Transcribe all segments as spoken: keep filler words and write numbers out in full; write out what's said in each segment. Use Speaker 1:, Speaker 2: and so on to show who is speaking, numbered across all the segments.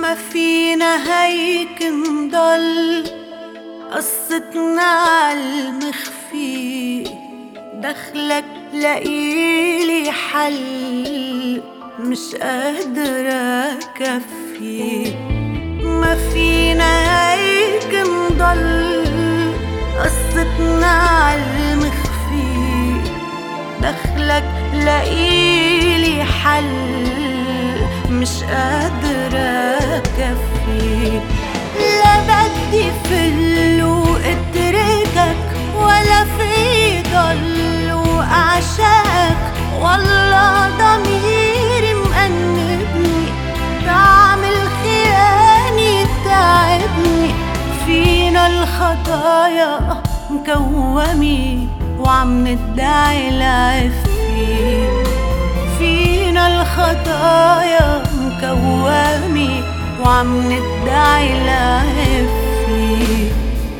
Speaker 1: ما فينا هيك نضل قصتنا عالمخفي، دخلك لقيلي حل مش قادرة كفي. ما فينا هيك نضل قصتنا عالمخفي، دخلك لقيلي حل مش قادرة كفي. لا بدي فل واتركك ولا في ضل واعشاك، والله ضميري مأنبني، طعم الخيانة تعبني. فينا الخطايا مكومي وعم ندعي العفي، فينا الخطايا مكومي وعم ندعي العفي.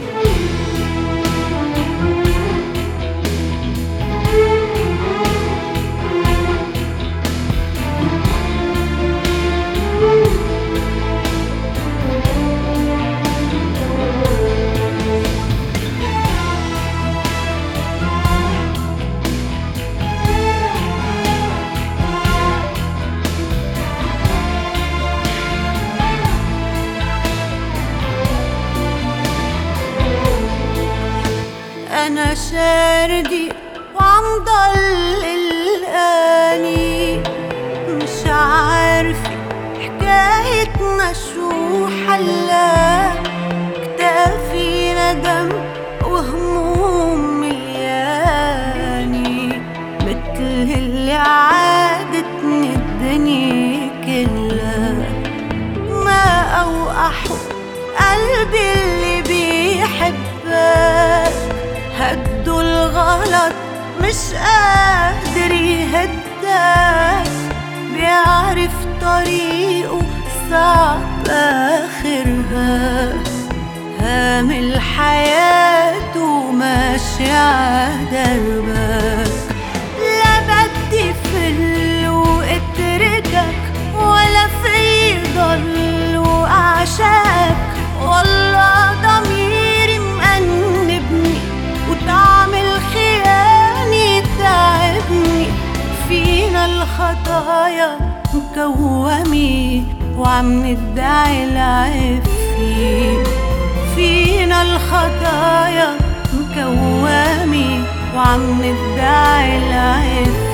Speaker 1: أنا شاردي وعم ضل قلقاني، مش عارفة حكايتنا شو حلا. كتافي ندم وهموم ملياني، متل اللي عادتني الدنيا كلها. ما أوقحه قلبي اللي بيحبك، هدو الغلط مش قادر يهدك. بيعرف طريقه صعب آخرها، هامل حياته ماشي عدربك. لا بدي فل واتركك ولا في ضل واعشاك، والله ضميري مأنبني وطعم الخيانة تعبني. فينا الخطايا مكومي وعم ندعي العفي، فينا الخطايا مكومي وعم ندعي العفي.